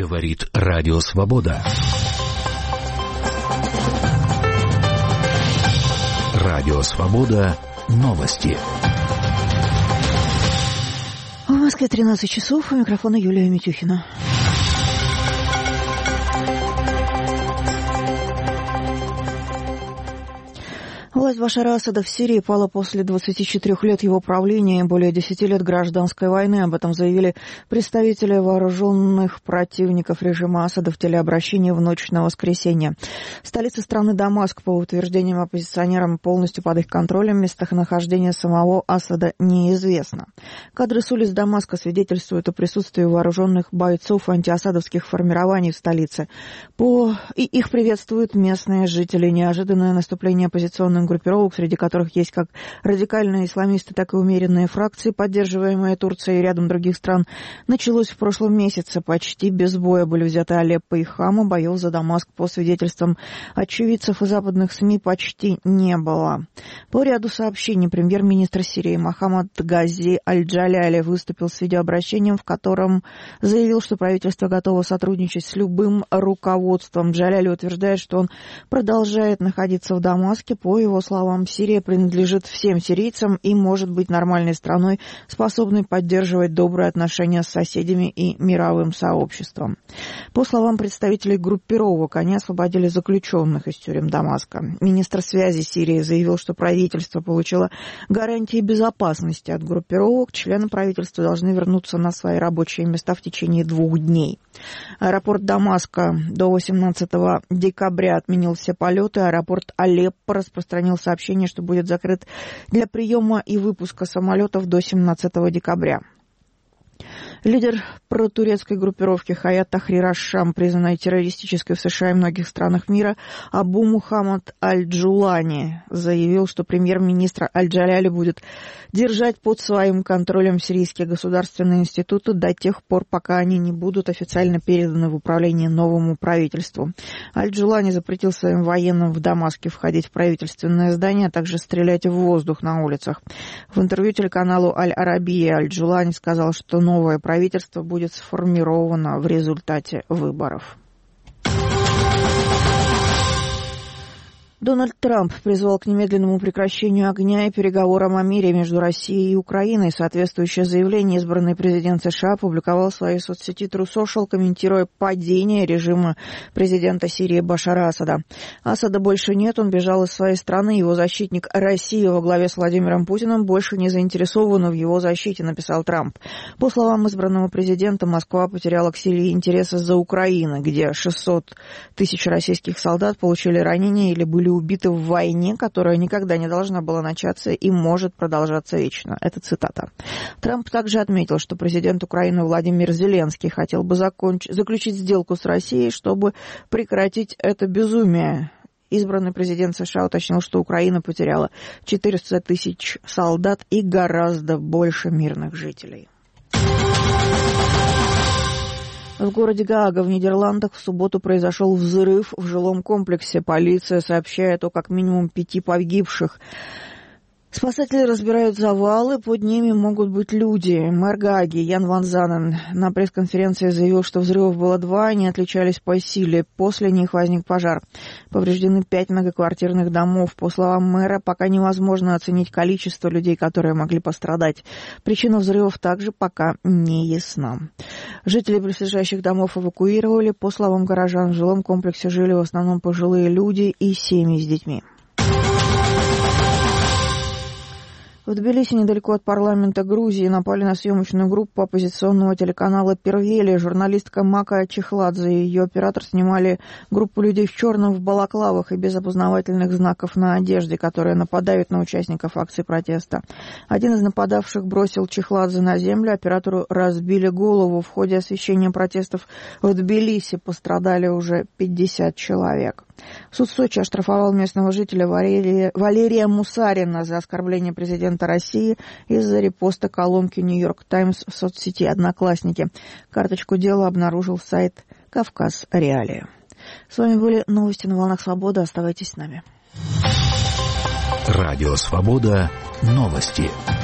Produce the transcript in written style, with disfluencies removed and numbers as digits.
Говорит Радио Свобода. Радио Свобода. Новости. В Москве 13 часов. У микрофона Юлия Митюхина. Власть Башара Асада в Сирии пала после 24 лет его правления и более 10 лет гражданской войны. Об этом заявили представители вооруженных противников режима Асада в телеобращении в ночь на воскресенье. Столица страны Дамаск, по утверждениям оппозиционерам, полностью под их контролем. Местонахождение самого Асада неизвестно. Кадры с улиц Дамаска свидетельствуют о присутствии вооруженных бойцов антиасадовских формирований в столице. Их приветствуют местные жители. Неожиданное наступление оппозиционных группировок, среди которых есть как радикальные исламисты, так и умеренные фракции, поддерживаемые Турцией и рядом других стран, началось в прошлом месяце. Почти без боя были взяты Алеппо и Хама. Боев за Дамаск, по свидетельствам очевидцев и западных СМИ, почти не было. По ряду сообщений премьер-министр Сирии Мохаммад Гази Аль-Джаляли выступил с видеообращением, в котором заявил, что правительство готово сотрудничать с любым руководством. Джаляли утверждает, что он продолжает находиться в Дамаске. По его словам, Сирия принадлежит всем сирийцам и может быть нормальной страной, способной поддерживать добрые отношения с соседями и мировым сообществом. По словам представителей группировок, они освободили заключенных из тюрем Дамаска. Министр связи Сирии заявил, что правительство получило гарантии безопасности от группировок. Члены правительства должны вернуться на свои рабочие места в течение 2 дней. Аэропорт Дамаска до 18 декабря отменил все полеты. Аэропорт Алеппо распространил сообщение, что будет закрыт для приема и выпуска самолетов до 17 декабря. Лидер протурецкой группировки Хаят Тахрир аш-Шам, признанной террористической в США и многих странах мира, Абу Мухаммад Аль-Джулани, заявил, что премьер-министр Аль-Джаляли будет держать под своим контролем сирийские государственные институты до тех пор, пока они не будут официально переданы в управление новому правительству. Аль-Джулани запретил своим военным в Дамаске входить в правительственное здание, а также стрелять в воздух на улицах. В интервью телеканалу Аль-Арабия Аль-Джулани сказал, что новое правительство будет сформировано в результате выборов. Дональд Трамп призвал к немедленному прекращению огня и переговорам о мире между Россией и Украиной. Соответствующее заявление избранный президент США опубликовал в своей соцсети True Social, комментируя падение режима президента Сирии Башара Асада. Асада больше нет, он бежал из своей страны. Его защитник России во главе с Владимиром Путиным больше не заинтересован в его защите, написал Трамп. По словам избранного президента, Москва потеряла к Сирии интерес из-за Украины, где 600 тысяч российских солдат получили ранения или были убиты в войне, которая никогда не должна была начаться и может продолжаться вечно. Это цитата. Трамп также отметил, что президент Украины Владимир Зеленский хотел бы заключить сделку с Россией, чтобы прекратить это безумие. Избранный президент США уточнил, что Украина потеряла 400 тысяч солдат и гораздо больше мирных жителей. В городе Гаага в Нидерландах в субботу произошел взрыв в жилом комплексе. Полиция сообщает о как минимум 5 погибших. Спасатели разбирают завалы, под ними могут быть люди. Мэр Гааги Ян Ван Занен на пресс-конференции заявил, что взрывов было 2, они отличались по силе. После них возник пожар. Повреждены 5 многоквартирных домов. По словам мэра, пока невозможно оценить количество людей, которые могли пострадать. Причина взрывов также пока не ясна. Жителей близлежащих домов эвакуировали. По словам горожан, в жилом комплексе жили в основном пожилые люди и семьи с детьми. В Тбилиси, недалеко от парламента Грузии, напали на съемочную группу оппозиционного телеканала «Первели». Журналистка Мака Чехладзе и ее оператор снимали группу людей в черном, в балаклавах и без опознавательных знаков на одежде, которые нападают на участников акции протеста. Один из нападавших бросил Чехладзе на землю, оператору разбили голову. В ходе освещения протестов в Тбилиси пострадали уже 50 человек. Суд Сочи оштрафовал местного жителя Валерия Мусарина за оскорбление президента России из-за репоста колонки «Нью-Йорк Таймс» в соцсети «Одноклассники». Карточку дела обнаружил сайт «Кавказ Реалии». С вами были новости на волнах Свободы. Оставайтесь с нами. Радио Свобода. Новости.